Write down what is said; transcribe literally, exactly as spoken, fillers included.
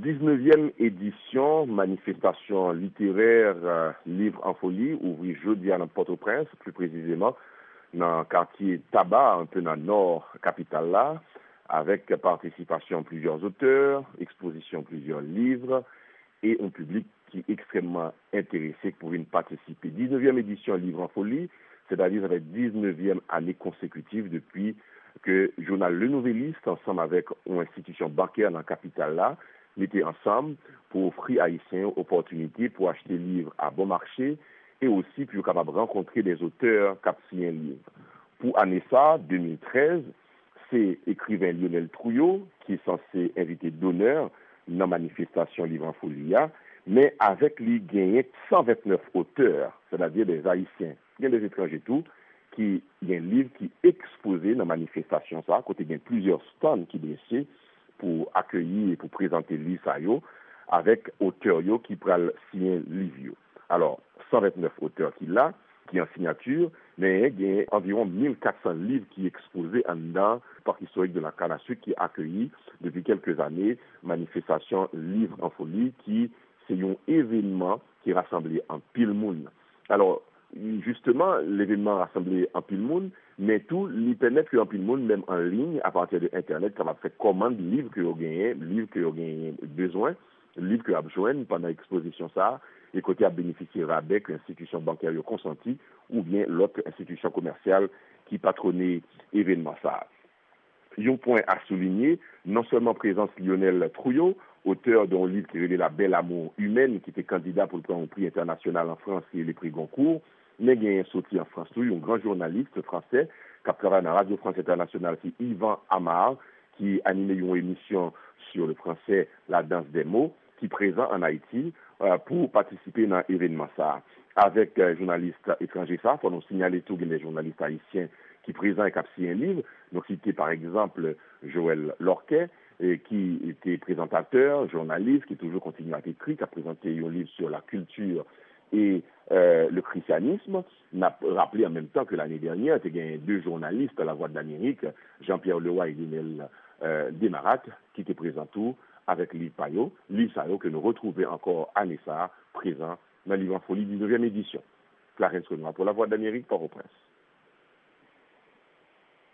dix-neuvième édition, manifestation littéraire, euh, livre en folie, ouvri jeudi à Port-au-Prince, plus précisément dans le quartier Tabac, un peu dans le nord capitale là, avec participation de plusieurs auteurs, exposition de plusieurs livres et un public qui est extrêmement intéressé pour une participer. dix-neuvième édition livre en folie, c'est-à-dire avec dix-neuvième année consécutive depuis que le journal Le Nouvelliste, ensemble avec une institution bancaire dans la capitale là, mettaient ensemble pour offrir à Haïtiens opportunité pour acheter livres à bon marché et aussi pour capable rencontrer des auteurs qui ont signé un livre. Pour année ça, deux mille treize, c'est écrivain Lionel Trouillot qui est censé inviter d'honneur dans la manifestation Livre en Folie, mais avec lui gagné cent vingt-neuf auteurs, c'est-à-dire des Haïtiens, il y a des étrangers tout, qui il y a un livre qui est exposé dans la manifestation ça, côté il y a plusieurs stands qui dressés pour accueillir et pour présenter le livre avec auteurs qui prennent signer le livre. Alors, cent vingt-neuf auteurs qui là, qui en signature, mais il y a environ mille quatre cents livres qui sont exposés en dedans le parc historique de la Canne à sucre qui est accueilli depuis quelques années, manifestation Livre en Folie, qui c'est un événement qui est rassemblé en pile monde. Alors, justement, l'événement rassemblé en pile monde, mais tout lui permet que en pile monde, même en ligne, à partir de Internet, ça va faire commande livre que vous gagnez, livre que vous gagnez besoin, livre que vous avez besoin pendant l'exposition ça, et côté à bénéficier rabais que l'institution bancaire a consenti, ou bien l'autre institution commerciale qui patronnait l'événement ça. Un point à souligner, non seulement présence Lionel Trouillot, auteur d'un livre qui relève La Belle Amour Humaine, qui était candidat pour le prix, prix international en France et les prix Goncourt, mais il y a un sorti en France, un grand journaliste français qui a travaillé dans la Radio France Internationale, qui est Yvan Amar, qui anime une émission sur le français, La Danse des mots, qui est présent en Haïti euh, pour participer dans l'événement ça. Avec un euh, journaliste étranger ça, il faut nous signaler tous les journalistes haïtiens qui présent et qui ont signé un livre. Donc, c'était par exemple Joël Lorquet, et qui était présentateur, journaliste, qui toujours continue à écrire, qui a présenté un livre sur la culture et euh, le christianisme. On a rappelé en même temps que l'année dernière, il y a eu deux journalistes à La Voix de l'Amérique, Jean-Pierre Leroy et Lionel euh, Desmarat, qui étaient présents tout avec Livre Payot, Livre Payot que nous retrouvons encore à Nessa, présent dans Livre en Folie dix-neuvième édition. Clarence Renoir pour La Voix d'Amérique, Port-au-Prince.